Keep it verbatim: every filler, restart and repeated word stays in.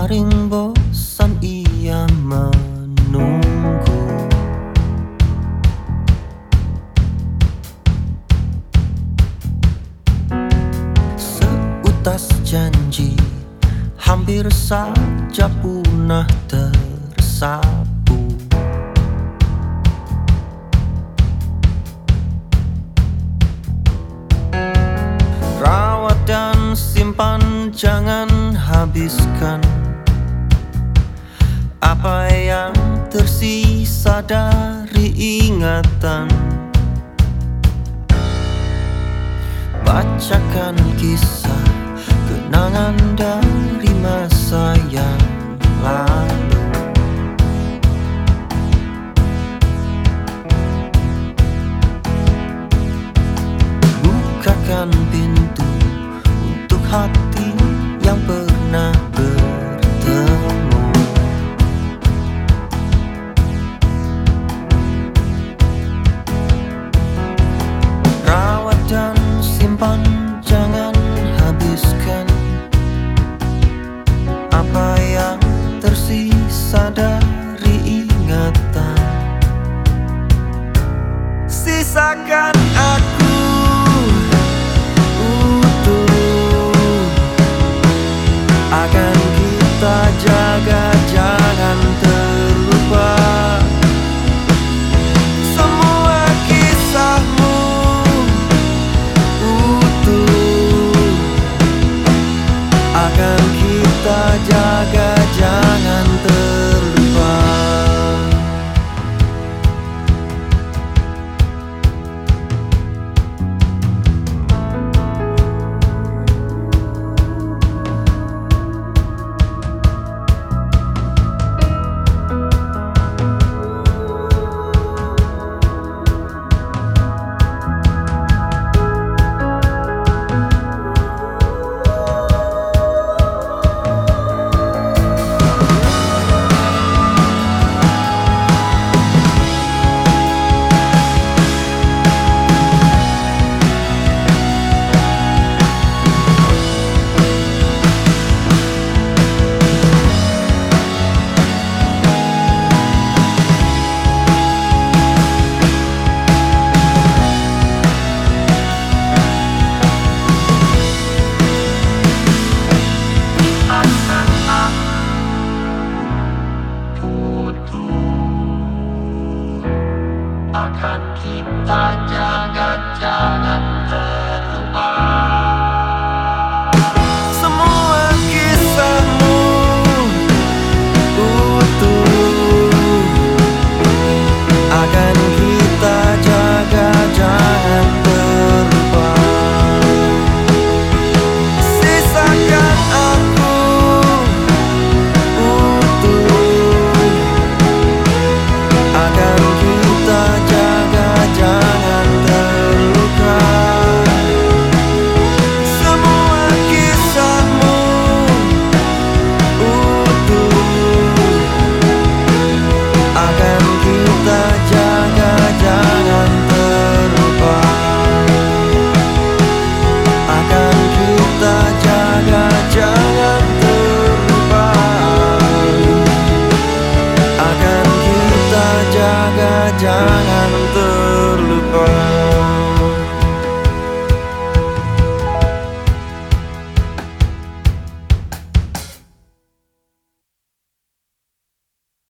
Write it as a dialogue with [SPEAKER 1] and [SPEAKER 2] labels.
[SPEAKER 1] Nyaring bosan ia menunggu. Seutas janji hampir saja punah tersapu. Rawat dan simpan, jangan habiskan apa yang tersisa dari ingatan. Bacakan kisah kenangan dari masa yang lalu. Bukakan pintu untuk hati yang pernah bertemu. Rawat dan simpan, jangan habiskan apa yang tersisa dari ingatan. Sisakan